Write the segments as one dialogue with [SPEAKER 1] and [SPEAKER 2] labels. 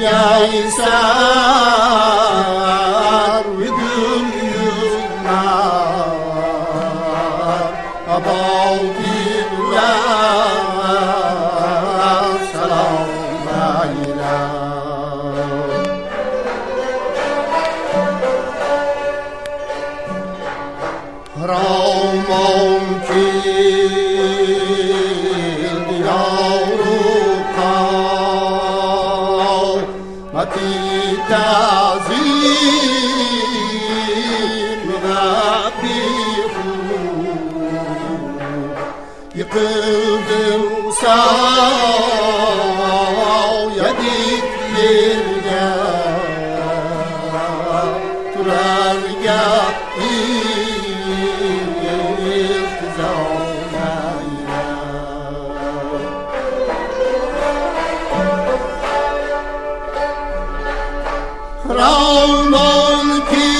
[SPEAKER 1] يسار ويقول يومنا أبوكي الله سلام علينا رامونكي دياروكا متي تعظيم غابيخو يقدم ساو يديك للجا ترارجا رامونكي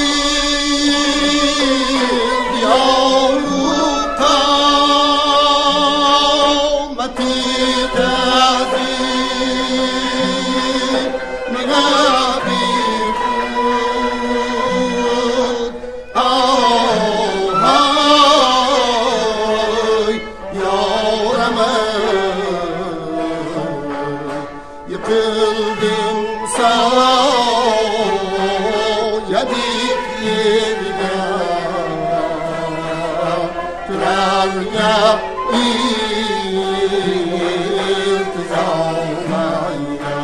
[SPEAKER 1] دياروكا متي تعظيم غابيخو هاي يا رمان يقلبم يديك يرجع ترجع التزام معنا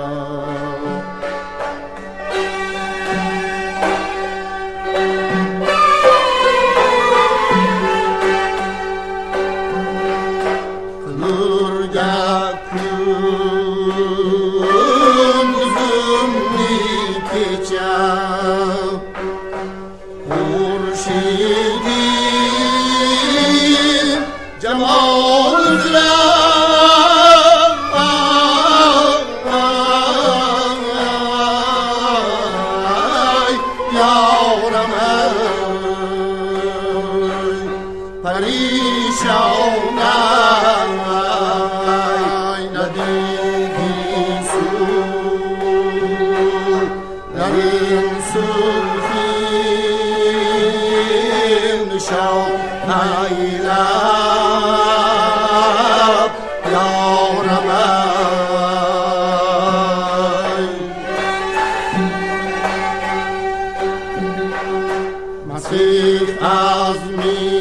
[SPEAKER 1] نرجع كل زمني كجاو مرشدي جمال يا رمان پریشان ندیدی سو لرین سلفین نشان ایلا یا رمان مسیح عزمی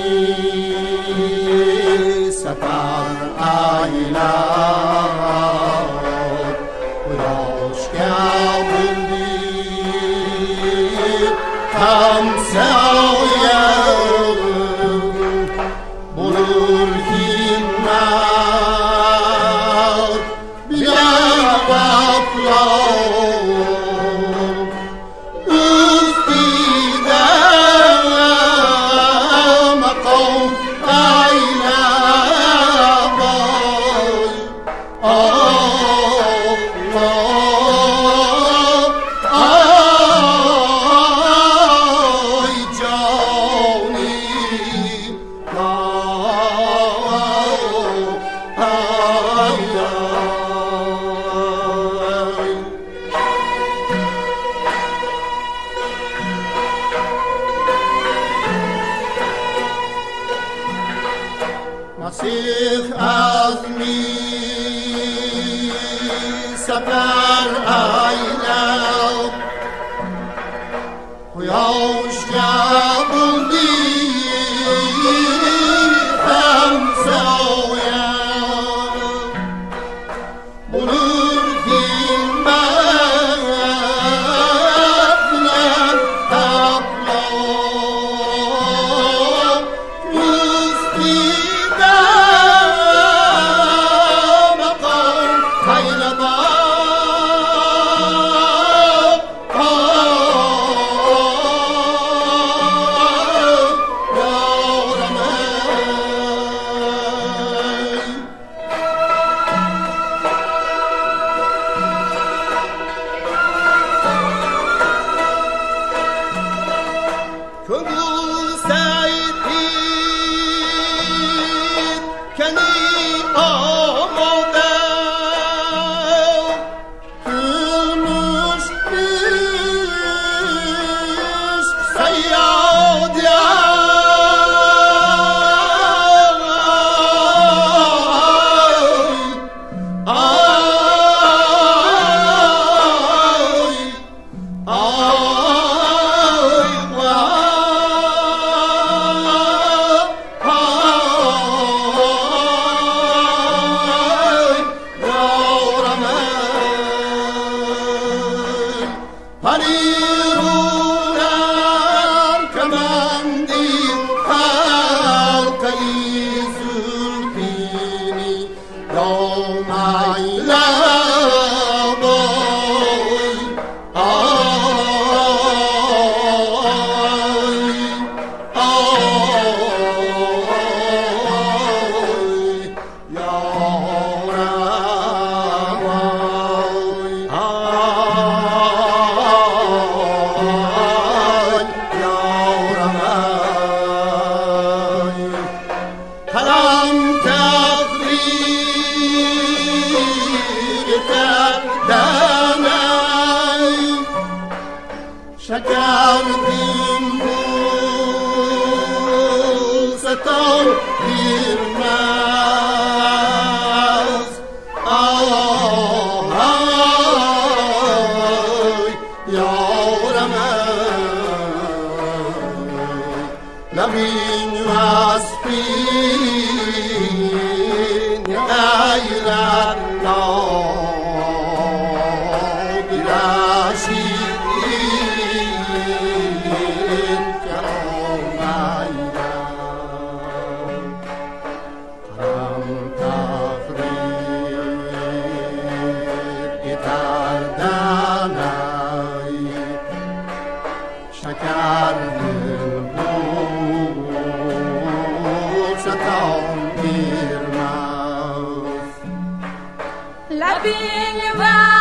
[SPEAKER 1] سفر ایلا هم سایه بلور همت بیا بطلا ازدیده مقام ایلا بای مسیح عزمی سفر ایلا خویاش جبوندی همسایه بلور همت بلند تبلا کردیم دوستان پیرمرد آهای یارم نبین واسپین ایران
[SPEAKER 2] La bing va